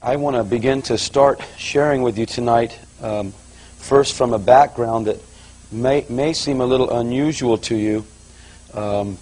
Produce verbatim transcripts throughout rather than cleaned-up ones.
I want to begin to start sharing with you tonight, um, first from a background that may, may seem a little unusual to you, um,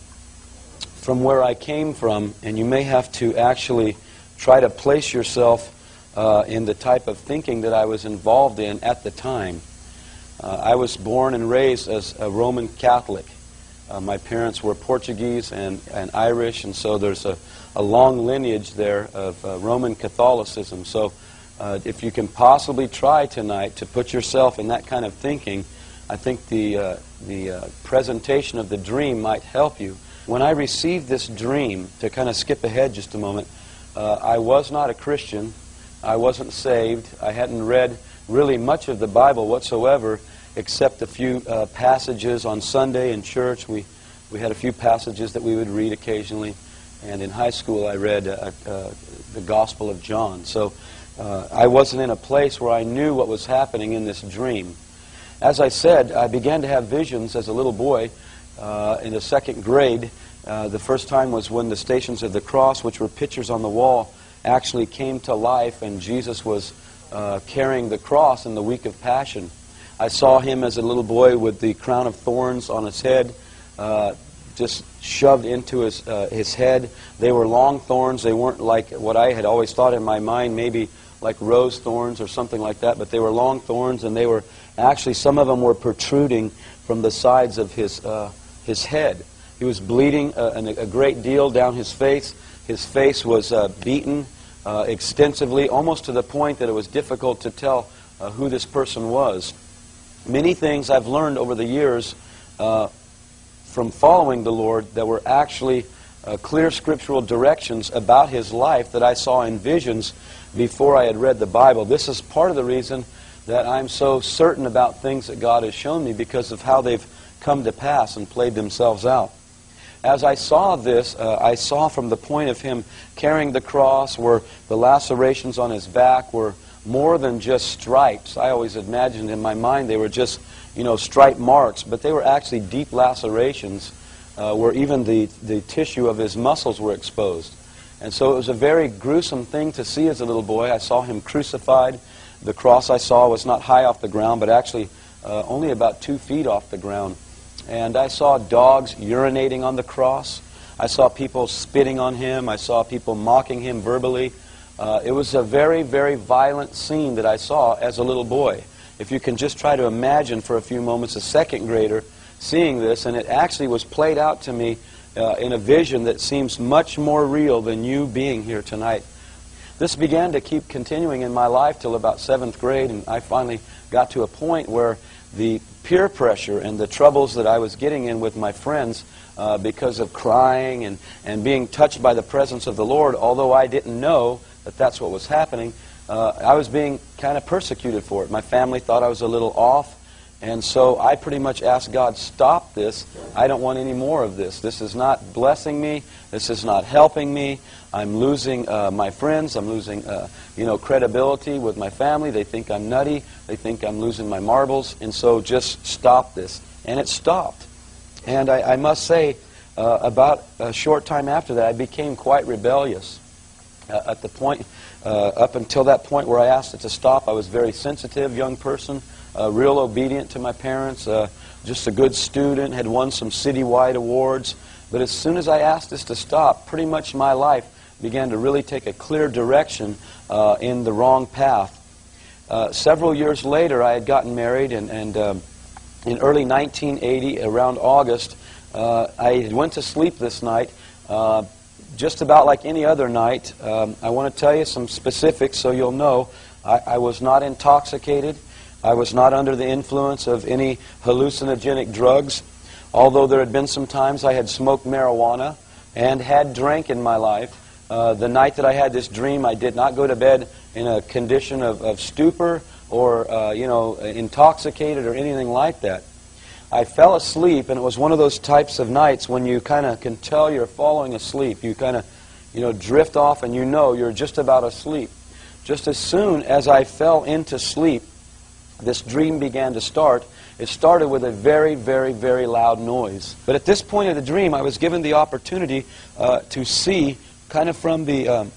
from where I came from, and you may have to actually try to place yourself uh, in the type of thinking that I was involved in at the time. Uh, I was born and raised as a Roman Catholic. Uh, my parents were Portuguese and, and Irish, and so there's a, a long lineage there of uh, Roman Catholicism. So uh, if you can possibly try tonight to put yourself in that kind of thinking, I think the, uh, the uh, presentation of the dream might help you. When I received this dream, to kind of skip ahead just a moment, uh, I was not a Christian. I wasn't saved. I hadn't read really much of the Bible whatsoever, except a few uh, passages on Sunday in church. We we had a few passages that we would read occasionally, and in high school I read uh, uh, the Gospel of John. So uh, I wasn't in a place where I knew what was happening in this dream. As I said, I began to have visions as a little boy uh, in the second grade. Uh, the first time was when the Stations of the Cross, which were pictures on the wall, actually came to life, and Jesus was uh, carrying the cross in the week of Passion. I saw him as a little boy with the crown of thorns on his head, uh, just shoved into his uh, his head. They were long thorns. They weren't like what I had always thought in my mind, maybe like rose thorns or something like that, but they were long thorns, and they were actually, some of them were protruding from the sides of his, uh, his head. He was bleeding uh, a great deal down his face. His face was uh, beaten uh, extensively, almost to the point that it was difficult to tell uh, who this person was. Many things I've learned over the years uh, from following the Lord that were actually uh, clear scriptural directions about His life that I saw in visions before I had read the Bible. This is part of the reason that I'm so certain about things that God has shown me, because of how they've come to pass and played themselves out. As I saw this, uh, I saw from the point of Him carrying the cross where the lacerations on His back were more than just stripes. I always imagined in my mind they were just, you know, stripe marks, but they were actually deep lacerations uh, where even the, the tissue of His muscles were exposed. And so it was a very gruesome thing to see as a little boy. I saw Him crucified. The cross I saw was not high off the ground, but actually uh, only about two feet off the ground. And I saw dogs urinating on the cross. I saw people spitting on Him. I saw people mocking Him verbally. Uh, it was a very, very violent scene that I saw as a little boy. If you can just try to imagine for a few moments a second grader seeing this, and it actually was played out to me uh, in a vision that seems much more real than you being here tonight. This began to keep continuing in my life till about seventh grade, and I finally got to a point where the peer pressure and the troubles that I was getting in with my friends uh, because of crying and, and being touched by the presence of the Lord, although I didn't know that that's what was happening, uh, I was being kind of persecuted for it. My family thought I was a little off, and so I pretty much asked God, stop this. I don't want any more of this. This is not blessing me. This is not helping me. I'm losing uh, my friends. I'm losing uh, you know, credibility with my family. They think I'm nutty. They think I'm losing my marbles. And so just stop this. And it stopped. And I, I must say, uh, about a short time after that, I became quite rebellious. Uh, at the point, uh, up until that point where I asked it to stop, I was a very sensitive young person, uh, real obedient to my parents, uh, just a good student, had won some citywide awards. But as soon as I asked this to stop, pretty much my life began to really take a clear direction uh, in the wrong path. Uh, several years later, I had gotten married, and, and um, in early nineteen eighty, around August, uh, I went to sleep this night, uh, just about like any other night. Um, I want to tell you some specifics so you'll know. I, I was not intoxicated. I was not under the influence of any hallucinogenic drugs, although there had been some times I had smoked marijuana and had drank in my life. Uh, the night that I had this dream, I did not go to bed in a condition of, of stupor or, uh, you know, intoxicated or anything like that. I fell asleep, and it was one of those types of nights when you kind of can tell you're falling asleep. You kind of, you know, drift off, and you know you're just about asleep. Just as soon as I fell into sleep, this dream began to start. It started with a very, very, very loud noise. But at this point of the dream, I was given the opportunity uh, to see kind of from the um,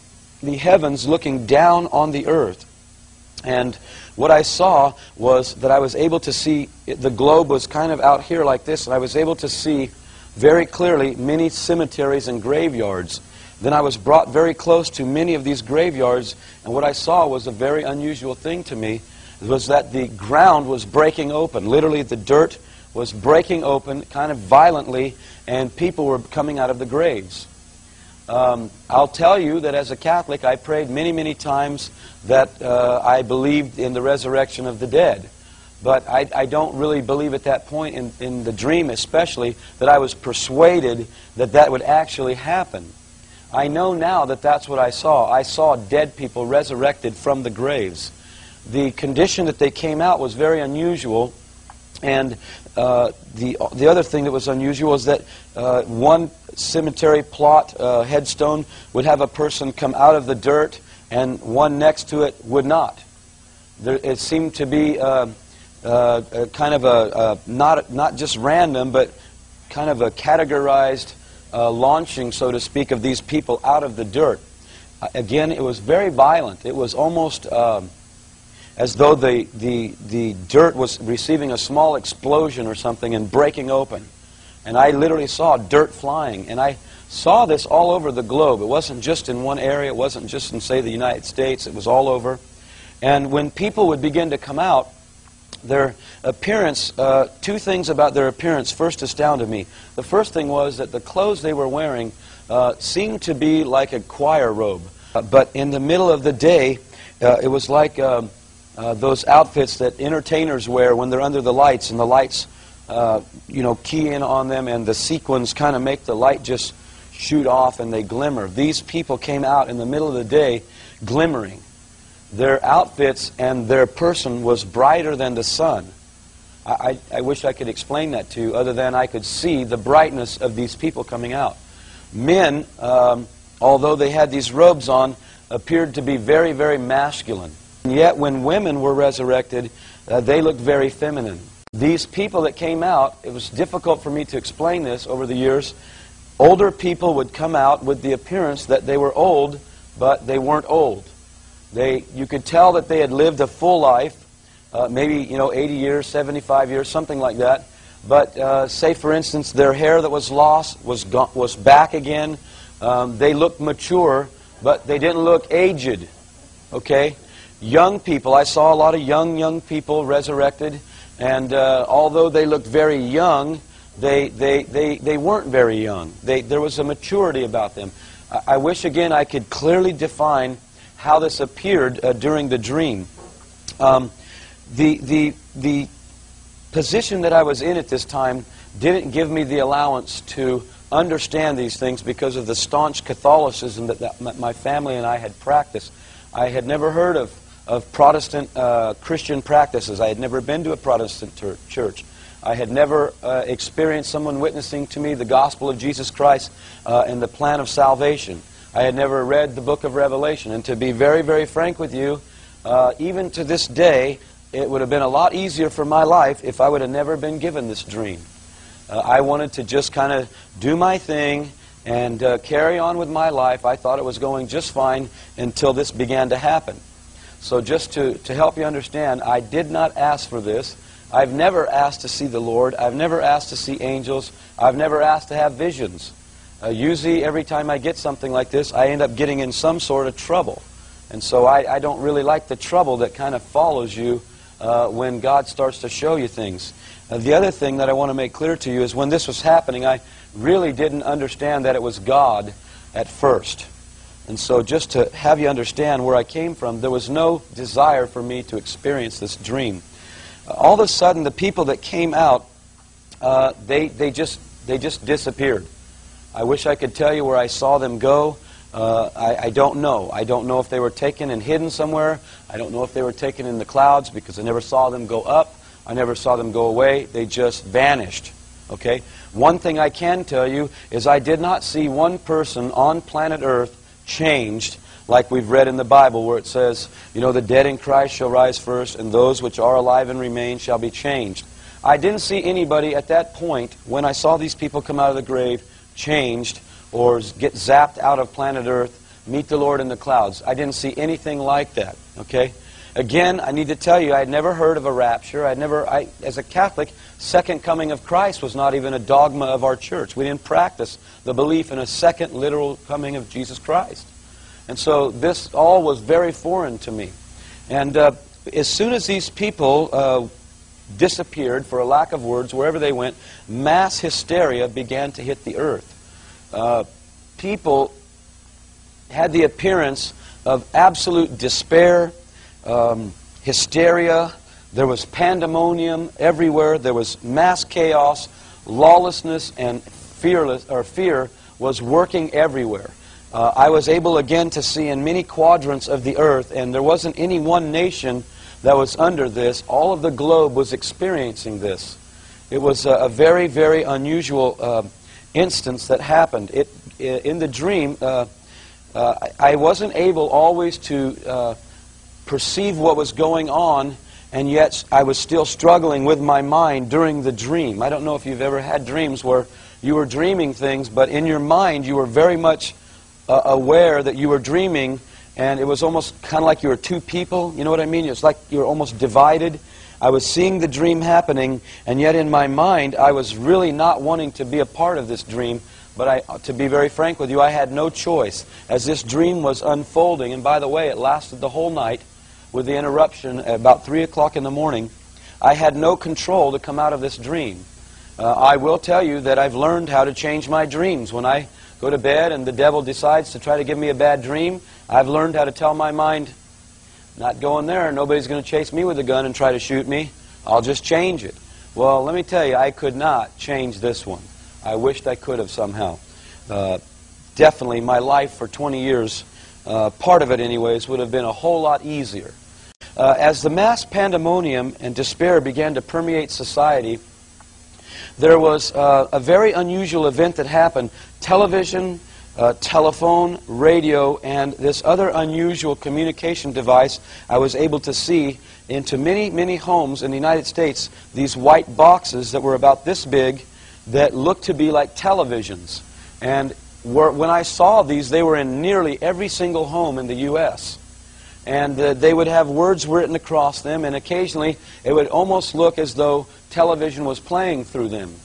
the heavens looking down on the earth. And what I saw was that I was able to see, the globe was kind of out here like this, and I was able to see very clearly many cemeteries and graveyards. Then I was brought very close to many of these graveyards, and what I saw was a very unusual thing to me, was that the ground was breaking open. Literally, the dirt was breaking open kind of violently, and people were coming out of the graves. Um, I'll tell you that as a Catholic, I prayed many, many times that uh, I believed in the resurrection of the dead. But I, I don't really believe at that point, in, in the dream especially, that I was persuaded that that would actually happen. I know now that that's what I saw. I saw dead people resurrected from the graves. The condition that they came out was very unusual, and uh, the the other thing that was unusual is that uh, one cemetery plot uh, headstone would have a person come out of the dirt, and one next to it would not. There, it seemed to be uh, uh, a kind of a, a not not just random, but kind of a categorized uh, launching, so to speak, of these people out of the dirt. Uh, again, it was very violent. It was almost Um, as though the, the, the dirt was receiving a small explosion or something and breaking open. And I literally saw dirt flying. And I saw this all over the globe. It wasn't just in one area. It wasn't just in, say, the United States. It was all over. And when people would begin to come out, their appearance, uh, two things about their appearance first astounded me. The first thing was that the clothes they were wearing uh, seemed to be like a choir robe. Uh, but in the middle of the day, uh, it was like Um, Uh, those outfits that entertainers wear when they're under the lights, and the lights, uh, you know, key in on them, and the sequins kind of make the light just shoot off and they glimmer. These people came out in the middle of the day glimmering. Their outfits and their person was brighter than the sun. I, I, I wish I could explain that to you, other than I could see the brightness of these people coming out. Men, um, although they had these robes on, appeared to be very, very masculine. And yet, when women were resurrected, uh, they looked very feminine. These people that came out, it was difficult for me to explain this over the years. Older people would come out with the appearance that they were old, but they weren't old. They, you could tell that they had lived a full life, uh, maybe you know, eighty years, seventy-five years, something like that. But uh, say, for instance, their hair that was lost was gone, was back again. Um, they looked mature, but they didn't look aged. Okay. Young people, I saw a lot of young, young people resurrected, and uh, although they looked very young, they, they, they, they weren't very young. They, there was a maturity about them. I, I wish, again, I could clearly define how this appeared uh, during the dream. Um, the, the, the position that I was in at this time didn't give me the allowance to understand these things because of the staunch Catholicism that, that my family and I had practiced. I had never heard of of Protestant uh, Christian practices. I had never been to a Protestant church. I had never uh, experienced someone witnessing to me the gospel of Jesus Christ uh, and the plan of salvation. I had never read the book of Revelation. And to be very, very frank with you, uh, even to this day, it would have been a lot easier for my life if I would have never been given this dream. Uh, I wanted to just kind of do my thing and uh, carry on with my life. I thought it was going just fine until this began to happen. So just to, to help you understand, I did not ask for this. I've never asked to see the Lord. I've never asked to see angels. I've never asked to have visions. Uh, usually every time I get something like this, I end up getting in some sort of trouble. And so I, I don't really like the trouble that kind of follows you uh, when God starts to show you things. Uh, the other thing that I want to make clear to you is when this was happening, I really didn't understand that it was God at first. And so just to have you understand where I came from, there was no desire for me to experience this dream. Uh, all of a sudden, the people that came out, uh, they, they, just, they just disappeared. I wish I could tell you where I saw them go. Uh, I, I don't know. I don't know if they were taken and hidden somewhere. I don't know if they were taken in the clouds because I never saw them go up. I never saw them go away. They just vanished. Okay? One thing I can tell you is I did not see one person on planet Earth changed, like we've read in the Bible where it says, you know, the dead in Christ shall rise first, and those which are alive and remain shall be changed. I didn't see anybody at that point, when I saw these people come out of the grave, changed or get zapped out of planet Earth meet the Lord in the clouds. I didn't see anything like that, okay? Again, I need to tell you, I had never heard of a rapture. I'd never, I, as a Catholic, second coming of Christ was not even a dogma of our church. We didn't practice the belief in a second literal coming of Jesus Christ. And so this all was very foreign to me. And uh, as soon as these people uh, disappeared, for a lack of words, wherever they went, mass hysteria began to hit the earth. Uh, people had the appearance of absolute despair, um, hysteria. There was pandemonium everywhere. There was mass chaos, lawlessness, and fearless or fear was working everywhere. Uh, I was able again to see in many quadrants of the earth, and there wasn't any one nation that was under this. All of the globe was experiencing this. It was a, a very, very unusual uh, instance that happened. It, in the dream, uh, uh, I wasn't able always to uh, perceive what was going on, and yet I was still struggling with my mind during the dream. I don't know if you've ever had dreams where you were dreaming things, but in your mind you were very much uh, aware that you were dreaming, and it was almost kind of like you were two people. You know what I mean? It's like you were almost divided. I was seeing the dream happening, and yet in my mind I was really not wanting to be a part of this dream. But I, to be very frank with you, I had no choice as this dream was unfolding. And by the way, it lasted the whole night with the interruption at about three o'clock in the morning. I had no control to come out of this dream. Uh, I will tell you that I've learned how to change my dreams. When I go to bed and the devil decides to try to give me a bad dream, I've learned how to tell my mind, not going there. Nobody's going to chase me with a gun and try to shoot me. I'll just change it. Well, let me tell you, I could not change this one. I wished I could have somehow. Uh, definitely, my life for twenty years, uh, part of it anyways, would have been a whole lot easier. Uh, as the mass pandemonium and despair began to permeate society, there was uh, a very unusual event that happened. Television, uh, telephone, radio, and this other unusual communication device I was able to see into many, many homes in the United States, these white boxes that were about this big that looked to be like televisions. And were, when I saw these, they were in nearly every single home in the U S And uh, they would have words written across them, and occasionally it would almost look as though television was playing through them.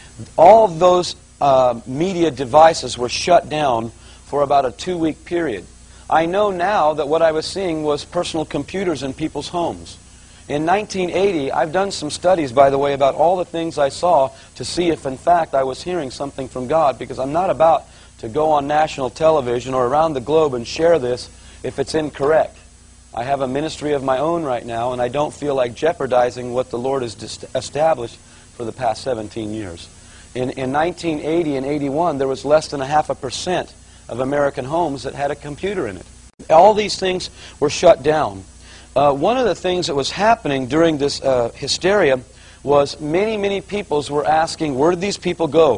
All of those uh, media devices were shut down for about a two-week period. I know now that what I was seeing was personal computers in people's homes. In nineteen eighty, I've done some studies, by the way, about all the things I saw to see if, in fact, I was hearing something from God, because I'm not about to go on national television or around the globe and share this if it's incorrect. I have a ministry of my own right now, and I don't feel like jeopardizing what the Lord has established for the past seventeen years. In, in nineteen eighty and eighty-one, there was less than a half a percent of American homes that had a computer in it. All these things were shut down. Uh, one of the things that was happening during this uh, hysteria was many, many peoples were asking, where did these people go?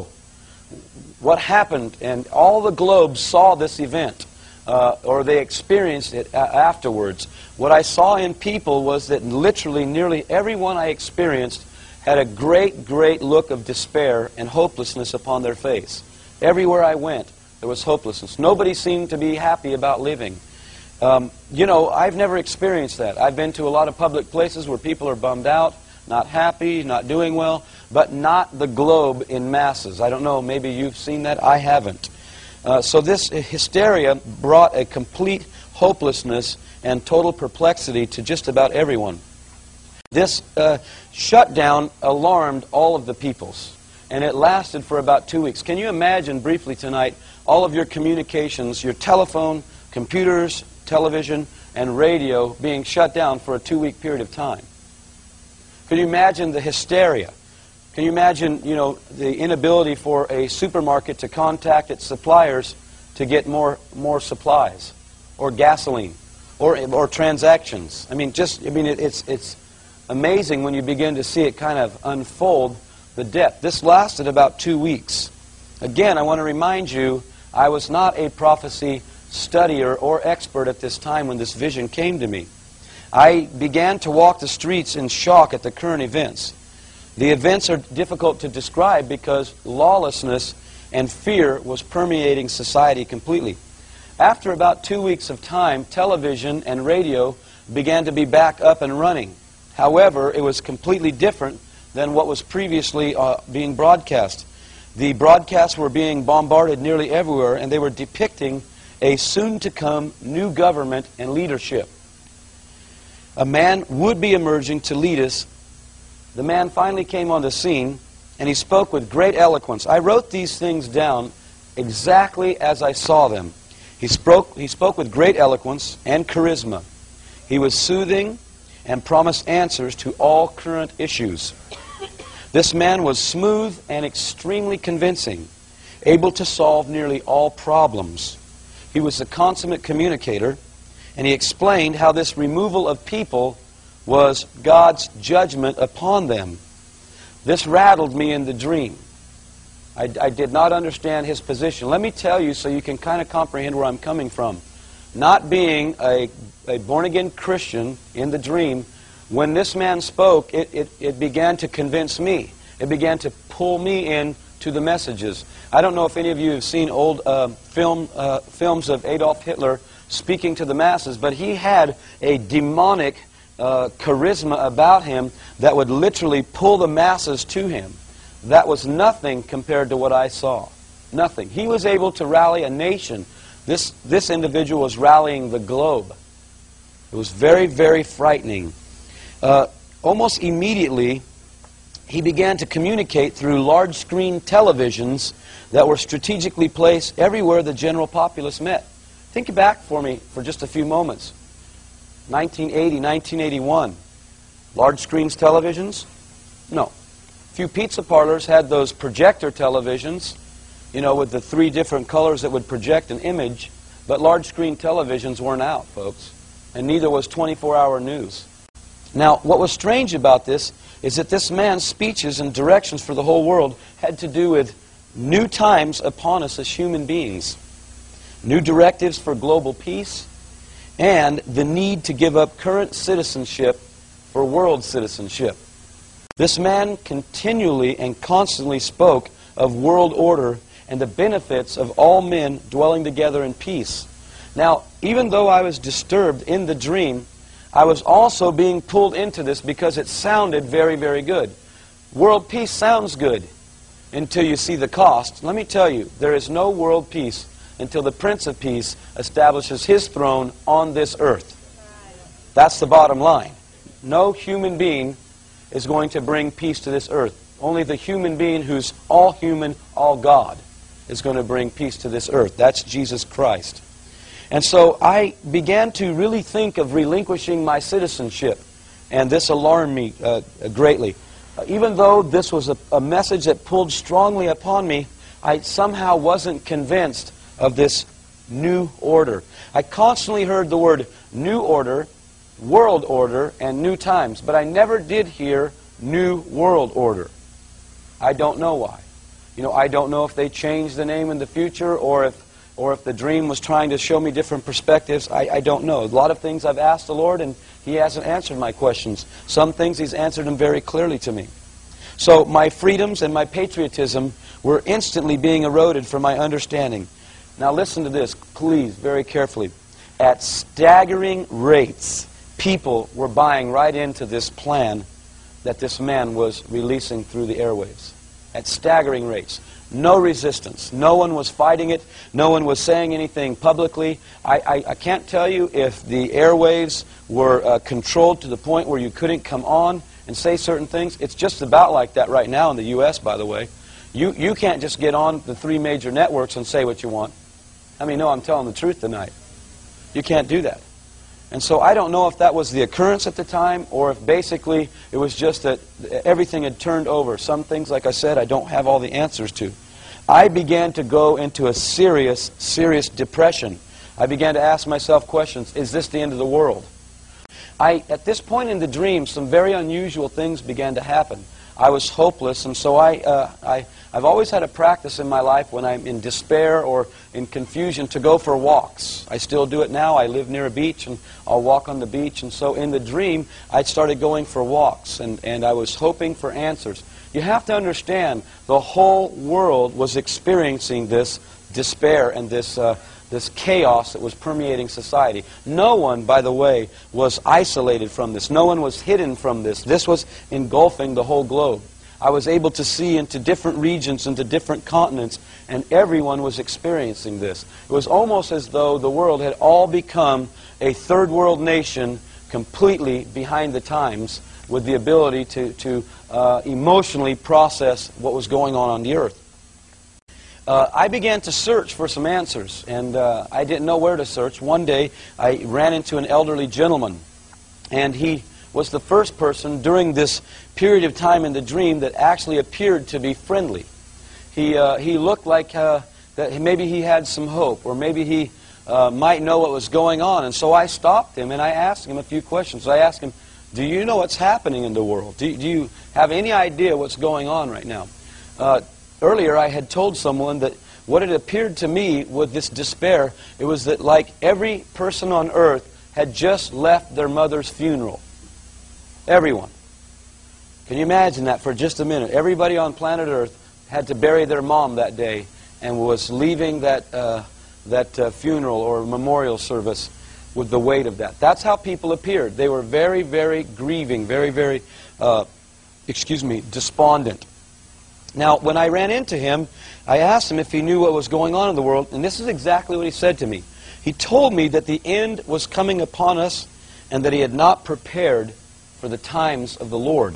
What happened? And all the globe saw this event, uh, or they experienced it a afterwards. What I saw in people was that literally nearly everyone I experienced had a great, great look of despair and hopelessness upon their face. Everywhere I went, there was hopelessness. Nobody seemed to be happy about living. Um, you know, I've never experienced that. I've been to a lot of public places where people are bummed out, not happy, not doing well, but not the globe in masses. I don't know, maybe you've seen that. I haven't. Uh, so this hysteria brought a complete hopelessness and total perplexity to just about everyone. This uh, shutdown alarmed all of the peoples, and it lasted for about two weeks. Can you imagine briefly tonight all of your communications, your telephone, computers, television, and radio being shut down for a two-week period of time? Can you imagine the hysteria? Can you imagine, you know, the inability for a supermarket to contact its suppliers to get more more supplies, or gasoline, or or transactions? I mean, just I mean, it, it's it's amazing when you begin to see it kind of unfold the depth. This lasted about two weeks. Again, I want to remind you, I was not a prophecy studier or expert at this time when this vision came to me. I began to walk the streets in shock at the current events. The events are difficult to describe because lawlessness and fear was permeating society completely. After about two weeks of time, television and radio began to be back up and running. However, it was completely different than what was previously uh, being broadcast. The broadcasts were being bombarded nearly everywhere, and they were depicting a soon-to-come new government and leadership. A man would be emerging to lead us. The man finally came on the scene, and he spoke with great eloquence. I wrote these things down exactly as I saw them. He spoke, he spoke with great eloquence and charisma. He was soothing and promised answers to all current issues. This man was smooth and extremely convincing, able to solve nearly all problems. He was a consummate communicator, and he explained how this removal of people was God's judgment upon them. This rattled me in the dream. I, I did not understand his position. Let me tell you so you can kind of comprehend where I'm coming from. Not being a, a born-again Christian in the dream, when this man spoke, it, it, it began to convince me. It began to pull me in to the messages. I don't know if any of you have seen old uh, film uh, films of Adolf Hitler speaking to the masses, but he had a demonic uh, charisma about him that would literally pull the masses to him. That was nothing compared to what I saw. Nothing. He was able to rally a nation. This, this individual was rallying the globe. It was very, very frightening. Uh, almost immediately, he began to communicate through large-screen televisions that were strategically placed everywhere the general populace met. Think back for me for just a few moments. nineteen eighty, nineteen eighty-one. Large screens televisions? No. Few pizza parlors had those projector televisions, you know, with the three different colors that would project an image, but large screen televisions weren't out, folks. And neither was twenty-four hour news. Now, what was strange about this is that this man's speeches and directions for the whole world had to do with new times upon us as human beings, new directives for global peace, and the need to give up current citizenship for world citizenship. This man continually and constantly spoke of world order and the benefits of all men dwelling together in peace. Now, even though I was disturbed in the dream, I was also being pulled into this because it sounded very, very good. World peace sounds good until you see the cost. Let me tell you, there is no world peace until the Prince of Peace establishes his throne on this earth. That's the bottom line. No human being is going to bring peace to this earth. Only the human being who's all human, all God, is going to bring peace to this earth. That's Jesus Christ. And so I began to really think of relinquishing my citizenship, and this alarmed me uh, greatly. Uh, even though this was a, a message that pulled strongly upon me, I somehow wasn't convinced of this new order. I constantly heard the word new order, world order, and new times, but I never did hear new world order. I don't know why. You know, I don't know if they changed the name in the future, or if or if the dream was trying to show me different perspectives. I, I don't know. A lot of things I've asked the Lord, and He hasn't answered my questions. Some things He's answered them very clearly to me. So my freedoms and my patriotism were instantly being eroded from my understanding. Now listen to this, please, very carefully. At staggering rates, people were buying right into this plan that this man was releasing through the airwaves. At staggering rates. No resistance. No one was fighting it. No one was saying anything publicly. I, I, I can't tell you if the airwaves were uh, controlled to the point where you couldn't come on and say certain things. It's just about like that right now in the U S, by the way. You, you can't just get on the three major networks and say what you want. I mean, no, I'm telling the truth tonight. You can't do that. And so I don't know if that was the occurrence at the time, or if basically it was just that everything had turned over. Some things, like I said, I don't have all the answers to. I began to go into a serious, serious depression. I began to ask myself questions. Is this the end of the world? I, at this point in the dream, some very unusual things began to happen. I was hopeless, and so I, uh, I, I've always had a practice in my life when I'm in despair or in confusion to go for walks. I still do it now. I live near a beach, and I'll walk on the beach. And so in the dream, I started going for walks, and, and I was hoping for answers. You have to understand, the whole world was experiencing this despair and this, uh, this chaos that was permeating society. No one, by the way, was isolated from this. No one was hidden from this. This was engulfing the whole globe. I was able to see into different regions, into different continents, and everyone was experiencing this. It was almost as though the world had all become a third world nation completely behind the times, with the ability to, to uh, emotionally process what was going on on the earth. Uh, I began to search for some answers, and uh, I didn't know where to search. One day, I ran into an elderly gentleman, and he was the first person during this period of time in the dream that actually appeared to be friendly. He, uh, he looked like uh, that maybe he had some hope, or maybe he uh, might know what was going on. And so I stopped him, and I asked him a few questions. I asked him, do you know what's happening in the world? Do, do you have any idea what's going on right now? Uh, earlier I had told someone that what it appeared to me with this despair, it was that like every person on earth had just left their mother's funeral. Everyone. Can you imagine that for just a minute? Everybody on planet Earth had to bury their mom that day and was leaving that, uh, that uh, funeral or memorial service with the weight of that. That's how people appeared. They were very, very grieving, very, very, uh, excuse me, despondent. Now, when I ran into him, I asked him if he knew what was going on in the world, and this is exactly what he said to me. He told me that the end was coming upon us and that he had not prepared for the times of the Lord.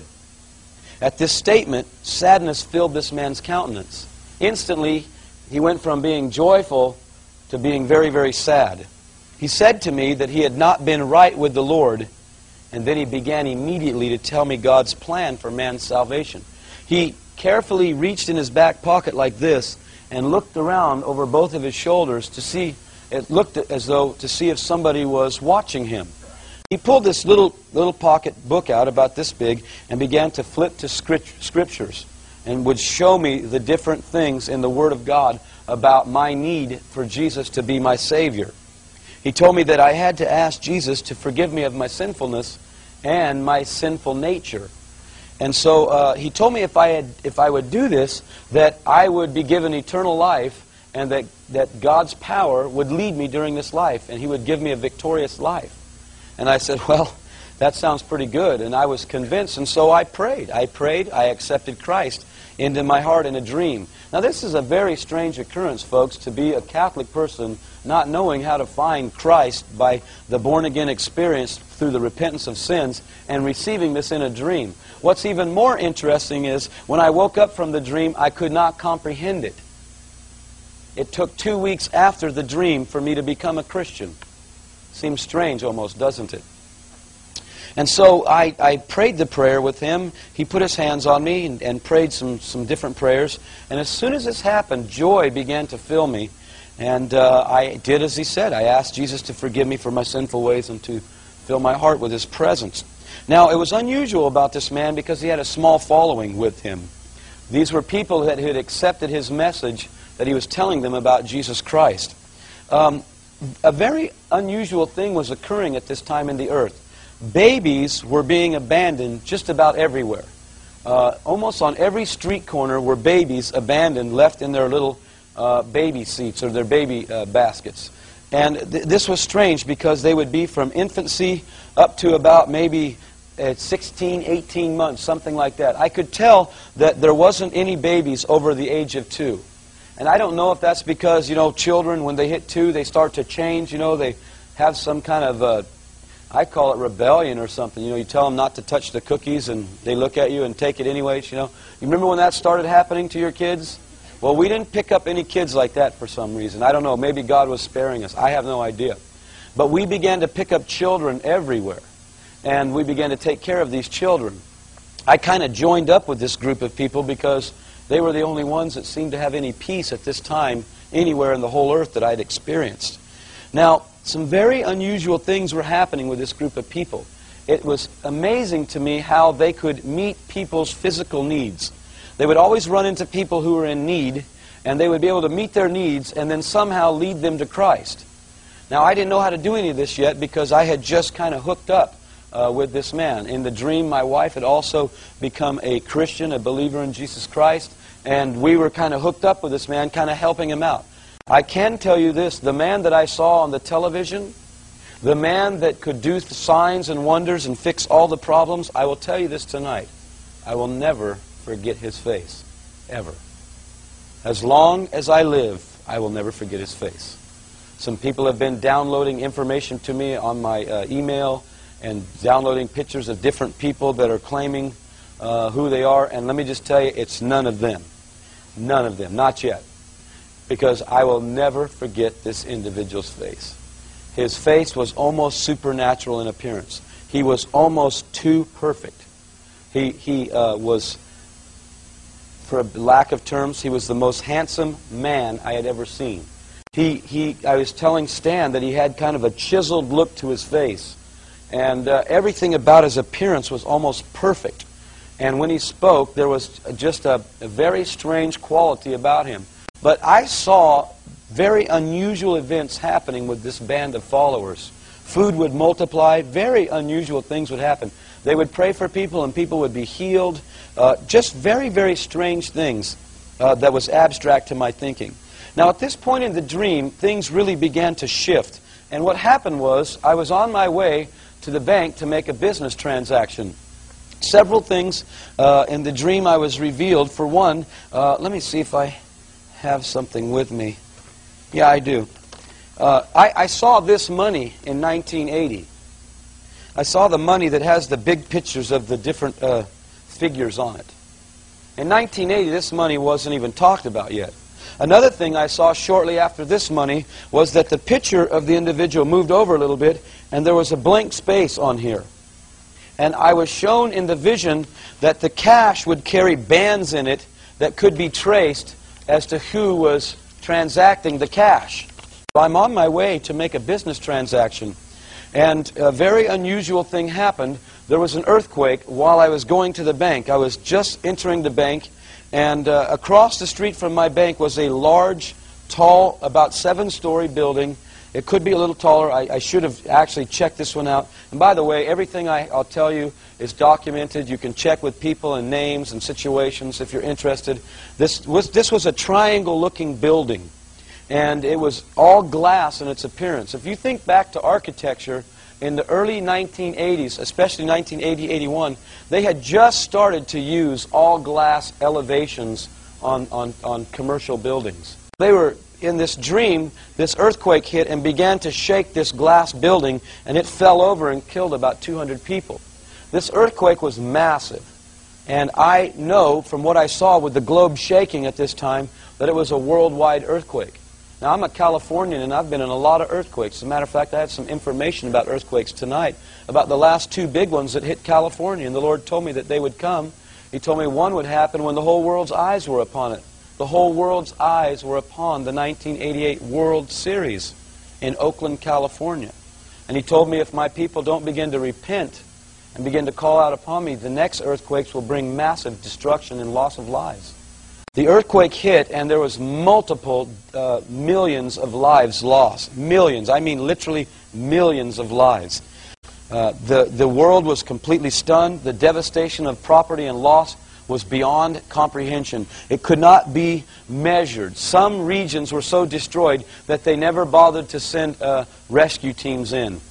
At this statement, sadness filled this man's countenance. Instantly, he went from being joyful to being very, very sad. He said to me that he had not been right with the Lord, and then he began immediately to tell me God's plan for man's salvation. He carefully reached in his back pocket like this and looked around over both of his shoulders to see, it looked as though to see if somebody was watching him. He pulled this little, little pocket book out about this big and began to flip to scriptures and would show me the different things in the Word of God about my need for Jesus to be my Savior. He told me that I had to ask Jesus to forgive me of my sinfulness and my sinful nature. And so uh, he told me if I, had, if I would do this, that I would be given eternal life and that, that God's power would lead me during this life and He would give me a victorious life. And I said, well, that sounds pretty good. And I was convinced, and so I prayed. I prayed, I accepted Christ into my heart in a dream. Now this is a very strange occurrence, folks, to be a Catholic person not knowing how to find Christ by the born-again experience through the repentance of sins and receiving this in a dream. What's even more interesting is when I woke up from the dream, I could not comprehend it. It took two weeks after the dream for me to become a Christian. Seems strange almost, doesn't it? And so I, I prayed the prayer with him. He put his hands on me and, and prayed some, some different prayers. And as soon as this happened, joy began to fill me. And uh, I did as he said. I asked Jesus to forgive me for my sinful ways and to fill my heart with His presence. Now, it was unusual about this man because he had a small following with him. These were people that had accepted his message that he was telling them about Jesus Christ. Um, a very unusual thing was occurring at this time in the earth. Babies were being abandoned just about everywhere. Uh, almost on every street corner were babies abandoned, left in their little uh, baby seats or their baby uh, baskets. And th this was strange because they would be from infancy up to about maybe uh, sixteen, eighteen months, something like that. I could tell that there wasn't any babies over the age of two. And I don't know if that's because, you know, children, when they hit two, they start to change. You know, they have some kind of, uh, I call it rebellion or something. You know, you tell them not to touch the cookies and they look at you and take it anyways, you know. You remember when that started happening to your kids? Well, we didn't pick up any kids like that for some reason. I don't know. Maybe God was sparing us. I have no idea. But we began to pick up children everywhere. And we began to take care of these children. I kind of joined up with this group of people because they were the only ones that seemed to have any peace at this time anywhere in the whole earth that I'd experienced. Now, some very unusual things were happening with this group of people. It was amazing to me how they could meet people's physical needs. They would always run into people who were in need, and they would be able to meet their needs and then somehow lead them to Christ. Now, I didn't know how to do any of this yet because I had just kind of hooked up uh, with this man. In the dream, my wife had also become a Christian, a believer in Jesus Christ, and we were kind of hooked up with this man, kind of helping him out. I can tell you this, the man that I saw on the television, the man that could do signs and wonders and fix all the problems, I will tell you this tonight, I will never forget his face, ever. As long as I live, I will never forget his face. Some people have been downloading information to me on my uh, email and downloading pictures of different people that are claiming uh, who they are, and let me just tell you, it's none of them. None of them, not yet. Because I will never forget this individual's face. His face was almost supernatural in appearance. He was almost too perfect. He, he uh, was, for a lack of terms, he was the most handsome man I had ever seen. He, he, I was telling Stan that he had kind of a chiseled look to his face. And uh, everything about his appearance was almost perfect. And when he spoke, there was just a, a very strange quality about him. But I saw very unusual events happening with this band of followers. Food would multiply. Very unusual things would happen. They would pray for people and people would be healed. Uh, just very, very strange things uh, that was abstract to my thinking. Now, at this point in the dream, things really began to shift. And what happened was, I was on my way to the bank to make a business transaction. Several things uh, in the dream I was revealed. For one, uh, let me see if I have something with me. Yeah, I do. Uh, I, I saw this money in nineteen eighty. I saw the money that has the big pictures of the different uh, figures on it. In nineteen eighty, this money wasn't even talked about yet. Another thing I saw shortly after this money was that the picture of the individual moved over a little bit, and there was a blank space on here. And I was shown in the vision that the cash would carry bands in it that could be traced as to who was transacting the cash. I'm on my way to make a business transaction, and a very unusual thing happened. There was an earthquake while I was going to the bank. I was just entering the bank, and uh, across the street from my bank was a large, tall, about seven-story building. It could be a little taller. I, I should have actually checked this one out. And by the way, everything I, I'll tell you is documented. You can check with people and names and situations if you're interested. This was, this was a triangle-looking building, and it was all glass in its appearance. If you think back to architecture, in the early nineteen eighties, especially nineteen eighty, eighty-one, they had just started to use all glass elevations on, on, on commercial buildings. They were in this dream, this earthquake hit and began to shake this glass building, and it fell over and killed about two hundred people. This earthquake was massive, and I know from what I saw with the globe shaking at this time that it was a worldwide earthquake. Now, I'm a Californian, and I've been in a lot of earthquakes. As a matter of fact, I had some information about earthquakes tonight, about the last two big ones that hit California, and the Lord told me that they would come. He told me one would happen when the whole world's eyes were upon it. The whole world's eyes were upon the nineteen eighty-eight World Series in Oakland, California. And he told me if my people don't begin to repent and begin to call out upon me, the next earthquakes will bring massive destruction and loss of lives. The earthquake hit, and there was multiple uh, millions of lives lost. Millions. I mean literally millions of lives. Uh, the, the world was completely stunned. The devastation of property and loss was beyond comprehension. It could not be measured. Some regions were so destroyed that they never bothered to send uh, rescue teams in.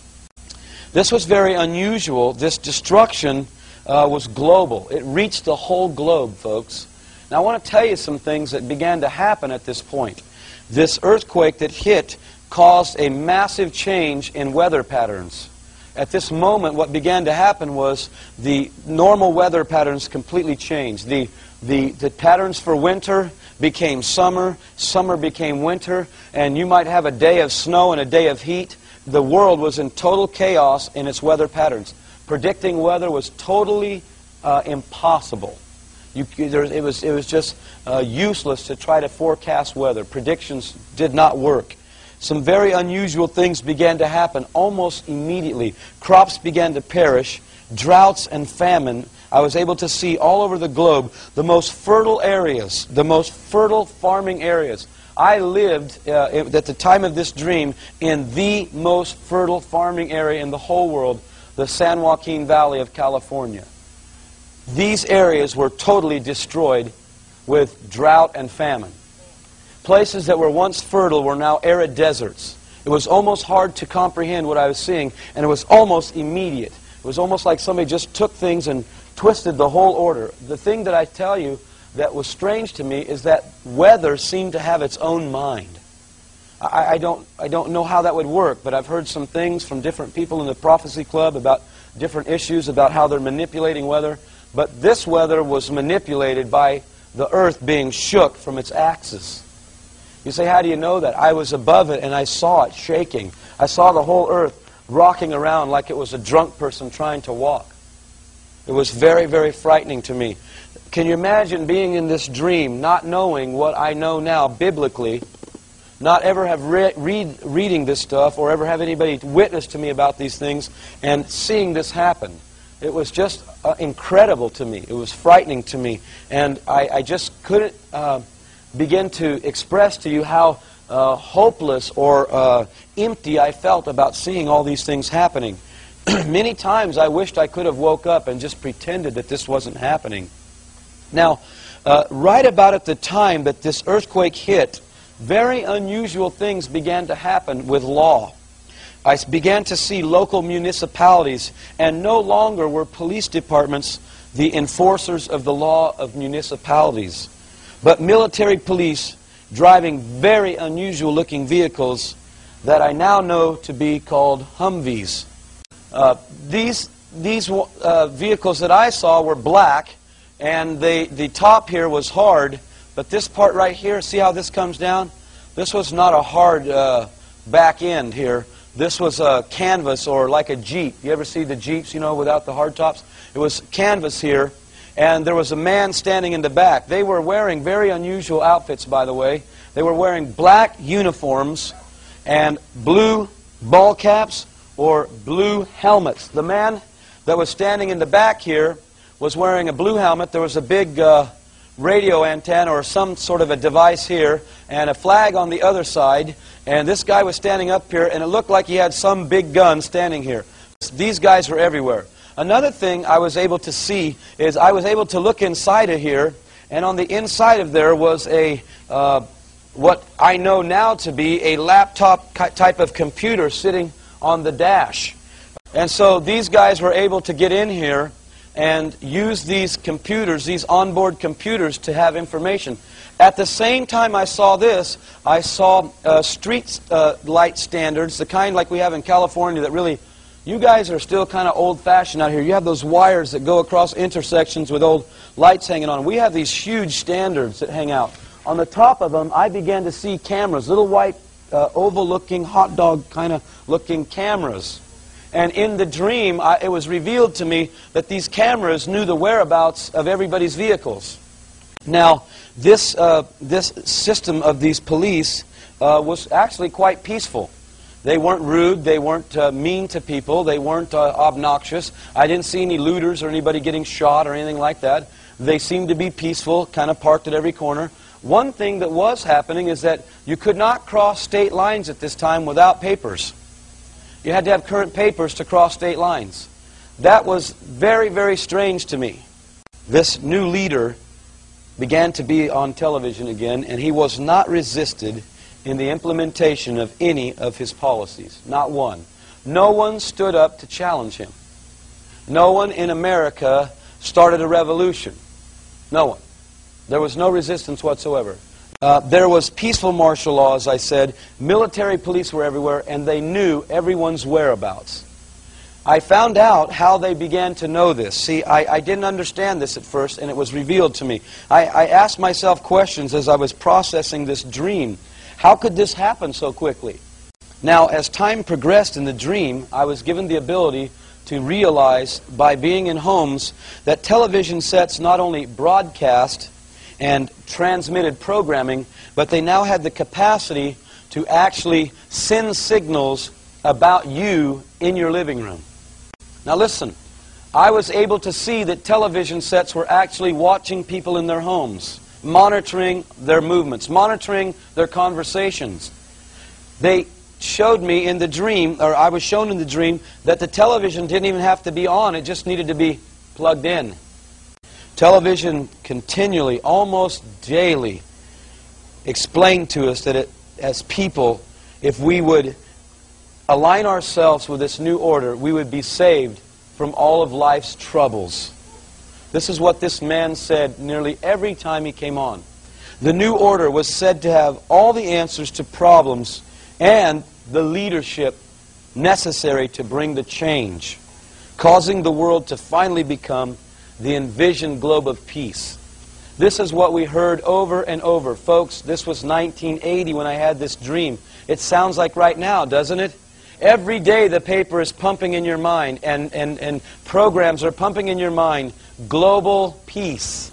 This was very unusual. This destruction uh, was global. It reached the whole globe, folks. Now, I want to tell you some things that began to happen at this point. This earthquake that hit caused a massive change in weather patterns. At this moment, what began to happen was the normal weather patterns completely changed. The, the, the patterns for winter became summer, summer became winter, and you might have a day of snow and a day of heat. The world was in total chaos in its weather patterns. Predicting weather was totally uh, impossible. You, there, it, was, it was just uh, useless to try to forecast weather. Predictions did not work. Some very unusual things began to happen almost immediately. Crops began to perish. Droughts and famine. I was able to see all over the globe the most fertile areas, the most fertile farming areas. I lived, uh, at the time of this dream, in the most fertile farming area in the whole world, the San Joaquin Valley of California. These areas were totally destroyed with drought and famine. Places that were once fertile were now arid deserts. It was almost hard to comprehend what I was seeing, and it was almost immediate. It was almost like somebody just took things and twisted the whole order. The thing that I tell you that was strange to me is that weather seemed to have its own mind. I, I, don't, I don't know how that would work, but I've heard some things from different people in the Prophecy Club about different issues, about how they're manipulating weather. But this weather was manipulated by the earth being shook from its axis. You say, how do you know that? I was above it and I saw it shaking. I saw the whole earth rocking around like it was a drunk person trying to walk. It was very, very frightening to me. Can you imagine being in this dream, not knowing what I know now biblically, not ever have re read reading this stuff or ever have anybody witness to me about these things, and seeing this happen? It was just uh, incredible to me. It was frightening to me. And I, I just couldn't uh, begin to express to you how uh, hopeless or uh, empty I felt about seeing all these things happening. Many times I wished I could have woke up and just pretended that this wasn't happening. Now, uh, right about at the time that this earthquake hit, very unusual things began to happen with law. I began to see local municipalities, and no longer were police departments the enforcers of the law of municipalities, but military police driving very unusual looking vehicles that I now know to be called Humvees. Uh, these these uh, vehicles that I saw were black, and they, the top here was hard, but this part right here, see how this comes down? This was not a hard uh, back end here. This was a canvas, or like a Jeep. You ever see the Jeeps, you know, without the hard tops? It was canvas here, and there was a man standing in the back. They were wearing very unusual outfits, by the way. They were wearing black uniforms and blue ball caps or blue helmets. The man that was standing in the back here was wearing a blue helmet. There was a big uh, radio antenna or some sort of a device here, and a flag on the other side. And this guy was standing up here, and it looked like he had some big gun standing here. These guys were everywhere. Another thing I was able to see is I was able to look inside of here, and on the inside of there was a uh, what I know now to be a laptop type of computer sitting on the dash. And so these guys were able to get in here and use these computers, these onboard computers, to have information. At the same time I saw this, I saw uh, street uh, light standards, the kind like we have in California that really, you guys are still kind of old-fashioned out here. You have those wires that go across intersections with old lights hanging on. We have these huge standards that hang out. On the top of them, I began to see cameras, little white, uh, oval-looking, hot dog kind of looking cameras. And in the dream, I, it was revealed to me that these cameras knew the whereabouts of everybody's vehicles. Now, this, uh, this system of these police uh, was actually quite peaceful. They weren't rude, they weren't uh, mean to people, they weren't uh, obnoxious. I didn't see any looters or anybody getting shot or anything like that. They seemed to be peaceful, kind of parked at every corner. One thing that was happening is that you could not cross state lines at this time without papers. You had to have current papers to cross state lines. That was very, very strange to me. This new leader began to be on television again, and he was not resisted in the implementation of any of his policies. Not one. No one stood up to challenge him. No one in America started a revolution. No one. There was no resistance whatsoever. Uh, there was peaceful martial law, as I said. Military police were everywhere, and they knew everyone's whereabouts. I found out how they began to know this. See, I, I didn't understand this at first, and it was revealed to me. I, I asked myself questions as I was processing this dream. How could this happen so quickly? Now, as time progressed in the dream, I was given the ability to realize, by being in homes, that television sets not only broadcast and transmitted programming, but they now had the capacity to actually send signals about you in your living room. Now listen, I was able to see that television sets were actually watching people in their homes, monitoring their movements, monitoring their conversations. They showed me in the dream, or I was shown in the dream, that the television didn't even have to be on, it just needed to be plugged in. Television continually, almost daily, explained to us that it, as people, if we would align ourselves with this new order, we would be saved from all of life's troubles. This is what this man said nearly every time he came on. The new order was said to have all the answers to problems and the leadership necessary to bring the change, causing the world to finally become the envisioned globe of peace. This is what we heard over and over. Folks, this was nineteen eighty when I had this dream. It sounds like right now, doesn't it? Every day the paper is pumping in your mind, and, and, and programs are pumping in your mind global peace,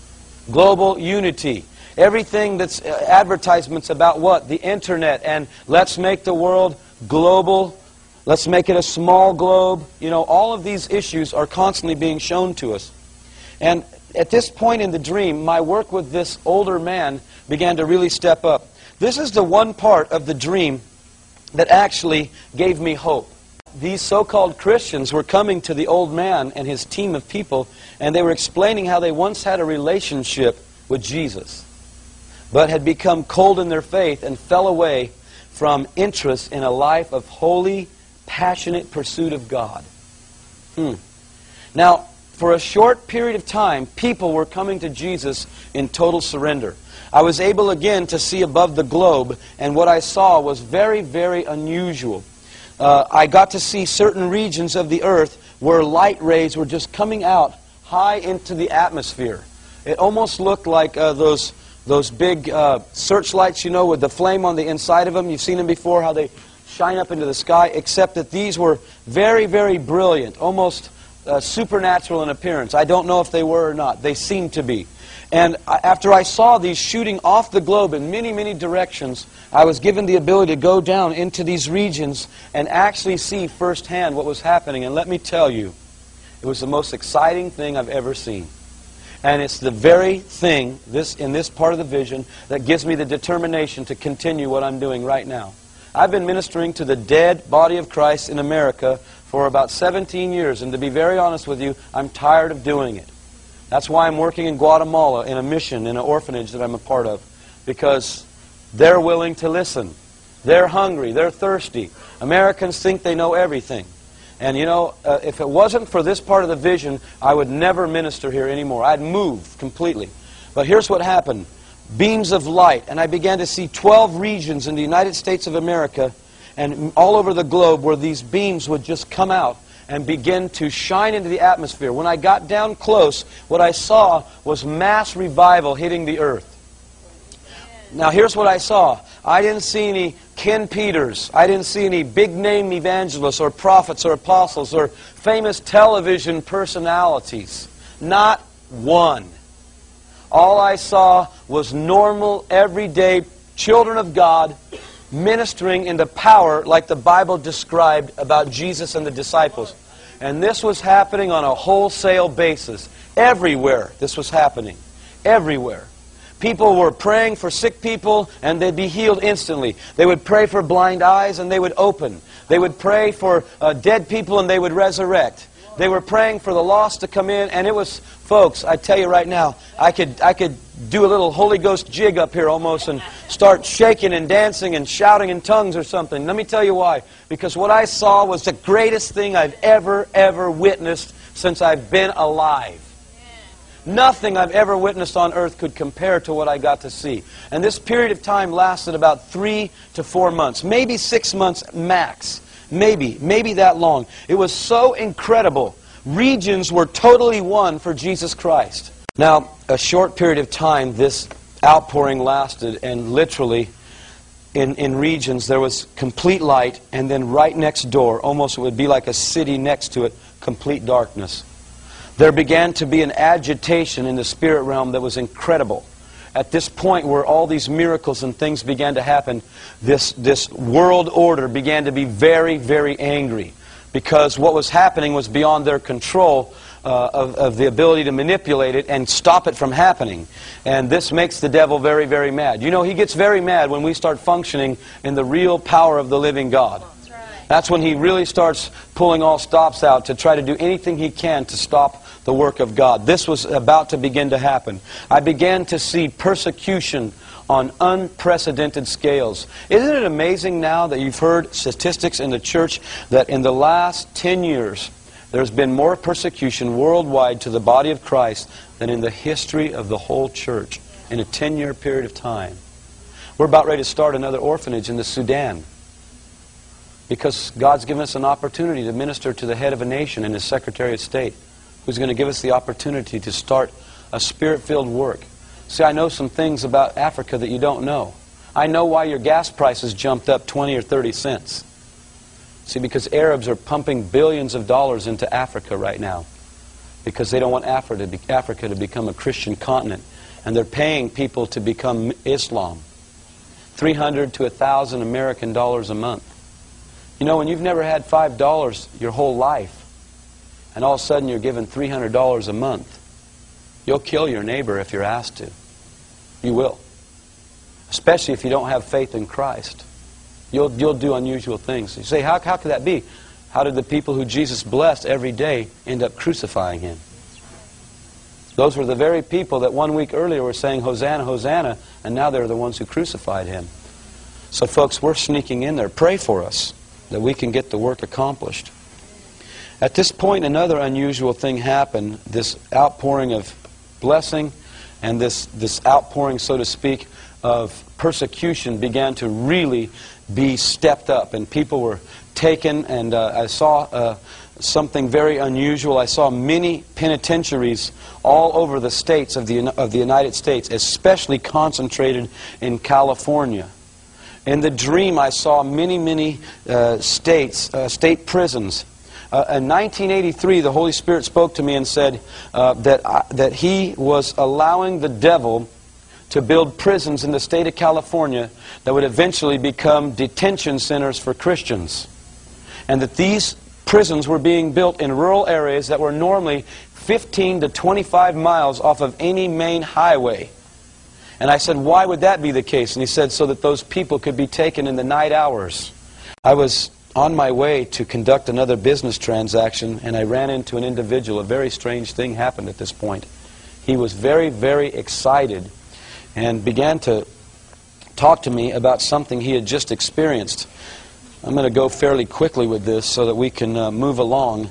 global unity. Everything that's uh, advertisements about what? The internet, and let's make the world global. Let's make it a small globe. You know, all of these issues are constantly being shown to us. And at this point in the dream, my work with this older man began to really step up. This is the one part of the dream that actually gave me hope. These so-called Christians were coming to the old man and his team of people, and they were explaining how they once had a relationship with Jesus, but had become cold in their faith and fell away from interest in a life of holy, passionate pursuit of God. Hmm. Now, for a short period of time, people were coming to Jesus in total surrender. I was able again to see above the globe, and what I saw was very, very unusual. Uh, I got to see certain regions of the earth where light rays were just coming out high into the atmosphere. It almost looked like uh, those those big uh, searchlights, you know, with the flame on the inside of them. You've seen them before, how they shine up into the sky, except that these were very, very brilliant, almost uh, supernatural in appearance. I don't know if they were or not. They seemed to be. And after I saw these shooting off the globe in many, many directions, I was given the ability to go down into these regions and actually see firsthand what was happening. And let me tell you, it was the most exciting thing I've ever seen. And it's the very thing this in this part of the vision that gives me the determination to continue what I'm doing right now. I've been ministering to the dead body of Christ in America for about seventeen years. And to be very honest with you, I'm tired of doing it. That's why I'm working in Guatemala in a mission, in an orphanage that I'm a part of. Because they're willing to listen. They're hungry. They're thirsty. Americans think they know everything. And you know, uh, if it wasn't for this part of the vision, I would never minister here anymore. I'd move completely. But here's what happened. Beams of light. And I began to see twelve regions in the United States of America and all over the globe where these beams would just come out and begin to shine into the atmosphere. When I got down close, what I saw was mass revival hitting the earth. Now here's what I saw. I didn't see any Ken Peters. I didn't see any big-name evangelists or prophets or apostles or famous television personalities. Not one. All I saw was normal, everyday children of God ministering in the power like the Bible described about Jesus and the disciples. And this was happening on a wholesale basis. Everywhere this was happening. Everywhere. People were praying for sick people and they'd be healed instantly. They would pray for blind eyes and they would open. They would pray for uh, dead people and they would resurrect. They were praying for the lost to come in, and it was, folks, I tell you right now, I could I could do a little Holy Ghost jig up here almost and start shaking and dancing and shouting in tongues or something. Let me tell you why. Because what I saw was the greatest thing I've ever, ever witnessed since I've been alive. Nothing I've ever witnessed on earth could compare to what I got to see. And this period of time lasted about three to four months, maybe six months max. Maybe, maybe that long. It was so incredible. Regions were totally won for Jesus Christ. Now, a short period of time, this outpouring lasted, and literally, in, in regions, there was complete light, and then right next door, almost it would be like a city next to it, complete darkness. There began to be an agitation in the spirit realm that was incredible. At this point where all these miracles and things began to happen, this, this world order began to be very, very angry. Because what was happening was beyond their control uh, of, of the ability to manipulate it and stop it from happening. And this makes the devil very, very mad. You know, he gets very mad when we start functioning in the real power of the living God. That's when he really starts pulling all stops out to try to do anything he can to stop the work of God. This was about to begin to happen. I began to see persecution on unprecedented scales. Isn't it amazing now that you've heard statistics in the church that in the last ten years there's been more persecution worldwide to the body of Christ than in the history of the whole church in a ten-year period of time? We're about ready to start another orphanage in the Sudan because God's given us an opportunity to minister to the head of a nation and his Secretary of State, who's going to give us the opportunity to start a Spirit-filled work. See, I know some things about Africa that you don't know. I know why your gas prices jumped up twenty or thirty cents. See, because Arabs are pumping billions of dollars into Africa right now because they don't want Africa to, be, Africa to become a Christian continent. And they're paying people to become Islam. three hundred to one thousand American dollars a month. You know, when you've never had five dollars your whole life, and all of a sudden you're given three hundred dollars a month, you'll kill your neighbor if you're asked to. You will. Especially if you don't have faith in Christ. You'll, you'll do unusual things. You say, how, how could that be? How did the people who Jesus blessed every day end up crucifying him? Those were the very people that one week earlier were saying, Hosanna, Hosanna, and now they're the ones who crucified him. So folks, we're sneaking in there. Pray for us that we can get the work accomplished. At this point, another unusual thing happened. This outpouring of blessing and this, this outpouring, so to speak, of persecution began to really be stepped up. And people were taken, and uh, I saw uh, something very unusual. I saw many penitentiaries all over the states of the, of the United States, especially concentrated in California. In the dream, I saw many, many uh, states, uh, state prisons. Uh, in nineteen eighty-three, the Holy Spirit spoke to me and said uh, that, I, that He was allowing the devil to build prisons in the state of California that would eventually become detention centers for Christians. And that these prisons were being built in rural areas that were normally fifteen to twenty-five miles off of any main highway. And I said, why would that be the case? And he said, so that those people could be taken in the night hours. I was on my way to conduct another business transaction, and I ran into an individual. A very strange thing happened at this point. He was very, very excited and began to talk to me about something he had just experienced. I'm going to go fairly quickly with this so that we can uh, move along.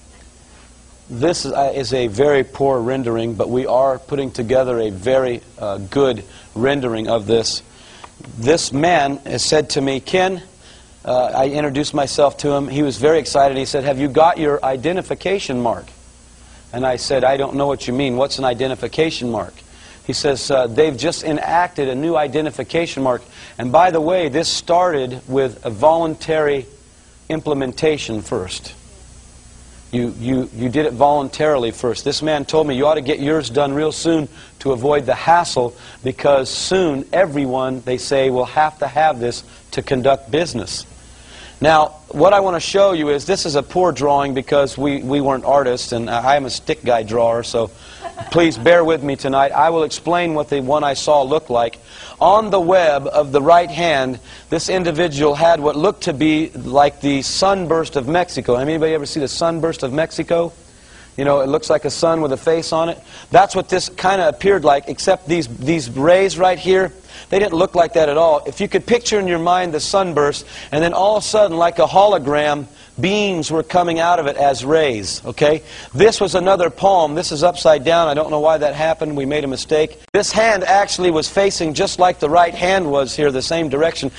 This is, uh, is a very poor rendering, but we are putting together a very uh, good rendering of this. This man has said to me, Ken, uh, I introduced myself to him. He was very excited. He said, have you got your identification mark? And I said, I don't know what you mean. What's an identification mark? He says, uh, they've just enacted a new identification mark. And by the way, this started with a voluntary implementation first. You, you, you did it voluntarily first. This man told me you ought to get yours done real soon to avoid the hassle, because soon everyone, they say, will have to have this to conduct business. Now, what I want to show you is, this is a poor drawing because we, we weren't artists, and I am a stick guy drawer, so please bear with me tonight. I will explain what the one I saw looked like. On the web of the right hand, this individual had what looked to be like the sunburst of Mexico. Anybody ever see the sunburst of Mexico? You know, it looks like a sun with a face on it. That's what this kind of appeared like, except these, these rays right here, they didn't look like that at all. If you could picture in your mind the sunburst, and then all of a sudden, like a hologram, beams were coming out of it as rays, okay? This was another palm. This is upside down. I don't know why that happened. We made a mistake. This hand actually was facing just like the right hand was here, the same direction.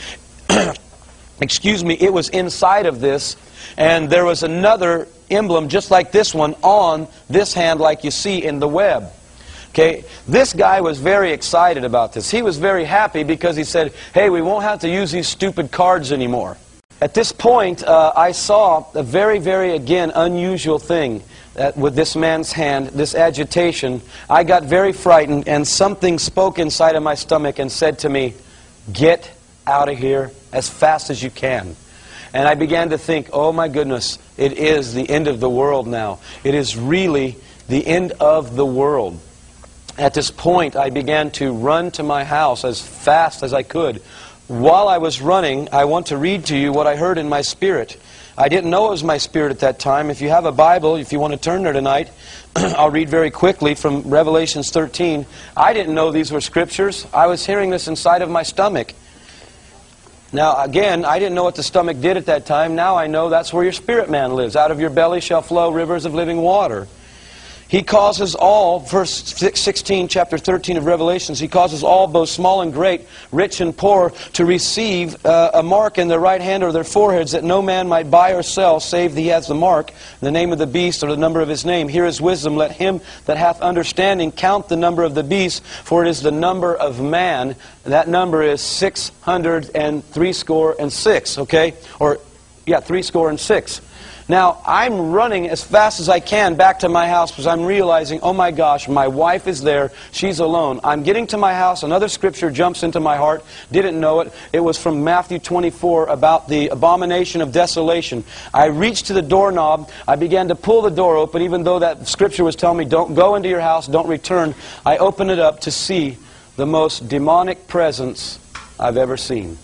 Excuse me, it was inside of this, and there was another emblem just like this one on this hand like you see in the web. Okay, this guy was very excited about this. He was very happy because he said, hey, we won't have to use these stupid cards anymore. At this point, uh, I saw a very, very, again, unusual thing that with this man's hand, this agitation. I got very frightened, and something spoke inside of my stomach and said to me, get out of here as fast as you can. And I began to think, oh my goodness, it is the end of the world now. It is really the end of the world. At this point, I began to run to my house as fast as I could. While I was running, I want to read to you what I heard in my spirit. I didn't know it was my spirit at that time. If you have a Bible, if you want to turn there tonight, I'll read very quickly from Revelation thirteen. I didn't know these were scriptures. I was hearing this inside of my stomach. Now, again, I didn't know what the stomach did at that time. Now I know that's where your spirit man lives. Out of your belly shall flow rivers of living water. He causes all, verse sixteen, chapter thirteen of Revelations, He causes all, both small and great, rich and poor, to receive uh, a mark in their right hand or their foreheads, that no man might buy or sell, save he has the mark, the name of the beast, or the number of his name. Here is wisdom. Let him that hath understanding count the number of the beast, for it is the number of man. That number is six hundred and three score and six, okay? Or, yeah, three score and six. Now, I'm running as fast as I can back to my house because I'm realizing, oh my gosh, my wife is there. She's alone. I'm getting to my house. Another scripture jumps into my heart. Didn't know it. It was from Matthew twenty-four about the abomination of desolation. I reached to the doorknob. I began to pull the door open, even though that scripture was telling me, don't go into your house, don't return. I opened it up to see the most demonic presence I've ever seen.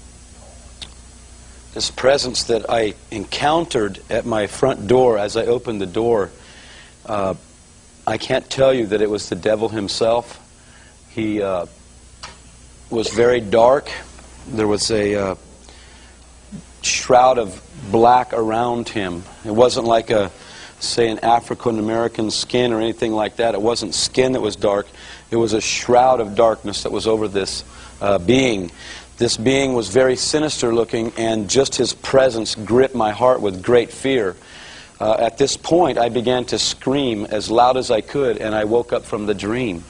This presence that I encountered at my front door as I opened the door, uh, I can't tell you that it was the devil himself. He uh, was very dark. There was a uh, shroud of black around him. It wasn't like a, say, an African-American skin or anything like that. It wasn't skin that was dark. It was a shroud of darkness that was over this uh, being. This being was very sinister looking, and just his presence gripped my heart with great fear. Uh, at this point, I began to scream as loud as I could, and I woke up from the dream.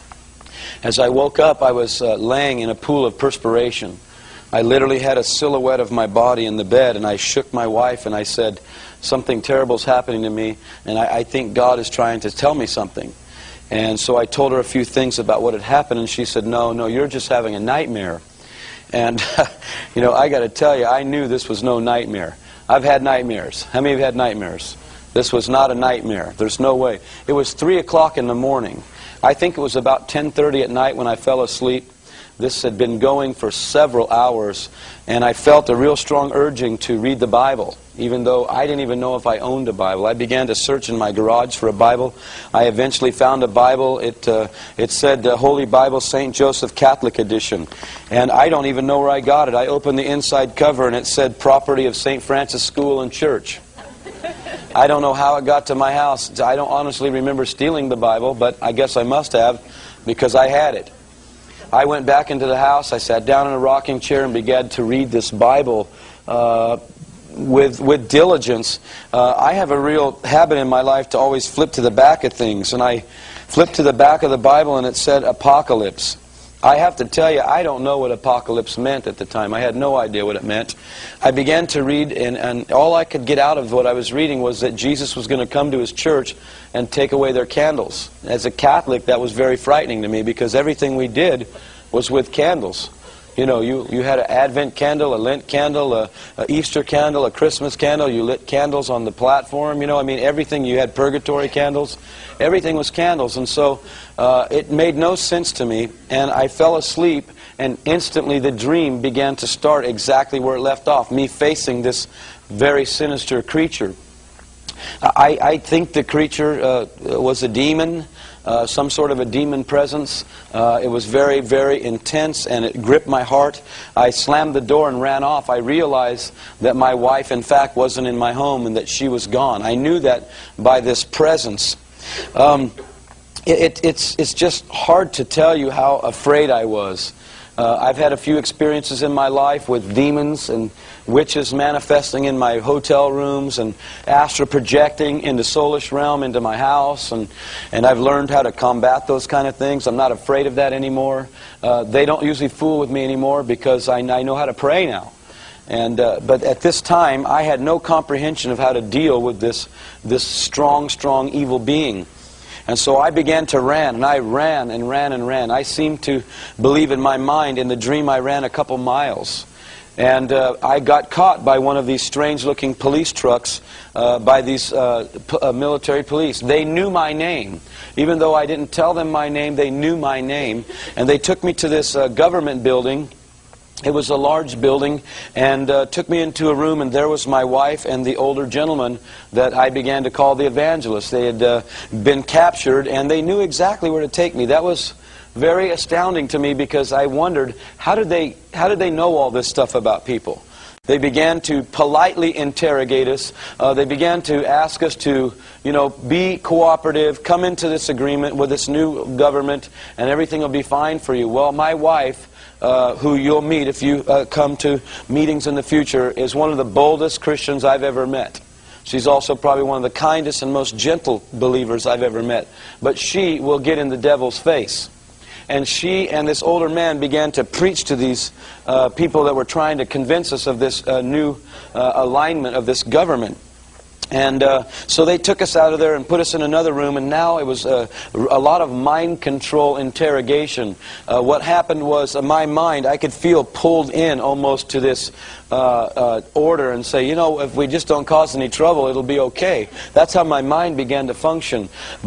As I woke up, I was uh, laying in a pool of perspiration. I literally had a silhouette of my body in the bed, and I shook my wife, and I said, something terrible is happening to me, and I, I think God is trying to tell me something. And so I told her a few things about what had happened, and she said, no, no, you're just having a nightmare. And, you know, I got to tell you, I knew this was no nightmare. I've had nightmares. How many of you had nightmares? This was not a nightmare. There's no way. It was three o'clock in the morning. I think it was about ten thirty at night when I fell asleep. This had been going for several hours, and I felt a real strong urging to read the Bible, even though I didn't even know if I owned a Bible. I began to search in my garage for a Bible. I eventually found a Bible. It uh, it said uh, Holy Bible, Saint Joseph Catholic Edition, and I don't even know where I got it. I opened the inside cover, and it said Property of Saint Francis School and Church. I don't know how it got to my house. I don't honestly remember stealing the Bible, but I guess I must have, because I had it. I went back into the house. I sat down in a rocking chair and began to read this Bible uh, with with diligence. Uh, I have a real habit in my life to always flip to the back of things, and I flipped to the back of the Bible, and it said Apocalypse. I have to tell you, I don't know what apocalypse meant at the time. I had no idea what it meant. I began to read, and, and all I could get out of what I was reading was that Jesus was going to come to His church and take away their candles. As a Catholic, that was very frightening to me, because everything we did was with candles. You know, you, you had an Advent candle, a Lent candle, a, a Easter candle, a Christmas candle. You lit candles on the platform. You know, I mean, everything. You had purgatory candles. Everything was candles. And so uh, it made no sense to me. And I fell asleep, and instantly the dream began to start exactly where it left off, me facing this very sinister creature. I, I think the creature uh, was a demon. Uh, some sort of a demon presence. Uh, it was very, very intense, and it gripped my heart. I slammed the door and ran off. I realized that my wife, in fact, wasn't in my home and that she was gone. I knew that by this presence. Um, it, it, it's, it's just hard to tell you how afraid I was. Uh, I've had a few experiences in my life with demons and witches manifesting in my hotel rooms, and astral projecting into soulish realm into my house, and, and I've learned how to combat those kind of things. I'm not afraid of that anymore. Uh, they don't usually fool with me anymore because I, I know how to pray now. And uh, but at this time, I had no comprehension of how to deal with this, this strong, strong evil being. And so I began to run, and I ran and ran and ran. I seemed to believe in my mind, in the dream I ran a couple miles. And uh, I got caught by one of these strange-looking police trucks, uh, by these uh, p uh, military police. They knew my name. Even though I didn't tell them my name, they knew my name. And they took me to this uh, government building It was a large building, and uh, took me into a room, and there was my wife and the older gentleman that I began to call the evangelist. They had uh, been captured, and they knew exactly where to take me. That was very astounding to me, because I wondered, how did they, how did they know all this stuff about people? They began to politely interrogate us. Uh, they began to ask us to, you know, be cooperative, come into this agreement with this new government, and everything will be fine for you. Well, my wife, uh, who you'll meet if you uh, come to meetings in the future, is one of the boldest Christians I've ever met. She's also probably one of the kindest and most gentle believers I've ever met. But she will get in the devil's face. And she and this older man began to preach to these uh, people that were trying to convince us of this uh, new uh, alignment of this government. And uh, so they took us out of there and put us in another room, and now it was uh, a lot of mind control interrogation. Uh, what happened was, uh, my mind, I could feel pulled in almost to this uh, uh, order and say, you know, if we just don't cause any trouble, it'll be okay. That's how my mind began to function.